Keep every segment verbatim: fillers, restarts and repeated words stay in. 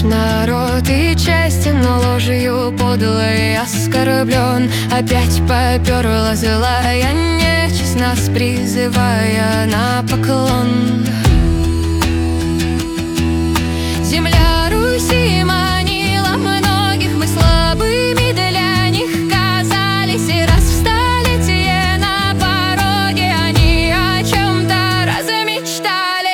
наш народ и честен, но ложью подлой оскорблен. Опять поперла злая нечисть, нас призывая на поклон. Земля Руси манила многих, мы слабыми для них казались, и раз в столетие на пороге они о чем-то размечтались.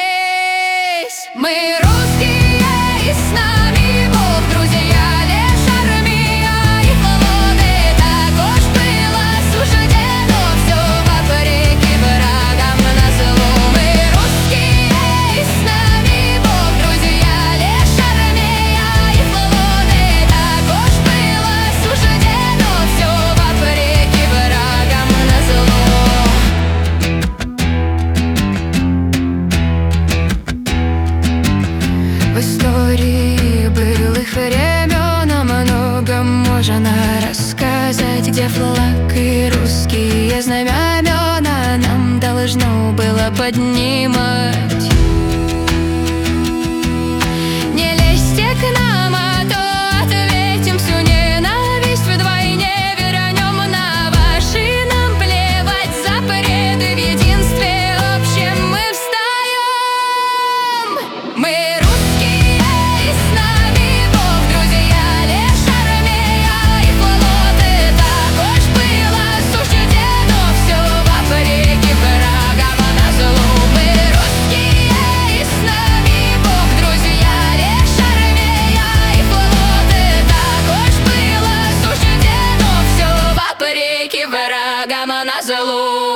Мы русские, и с нами Бог, друзья, лишь армия и флоты. Так уж было суждено, все вопреки врагам назло. Мы русские, и с нами Бог, друзья, лишь армия и флоты. Так уж было суждено, все вопреки врагам назло. В истории былых времен о многом можно рассказать, где флаг и русские знамена нам должно было поднимать. Не лезьте к нам, а то ответим всю ненависть вдвойне вернем. На ваши нам плевать запреты, в единстве общем мы встаем. Мы русские, и с нами Бог, друзья, лишь армия и флоты. Так уж было суждено, все вопреки врагам назло. Мы русские, и с нами Бог, друзья, лишь армия и флоты. Так уж было суждено, все вопреки врагам назло.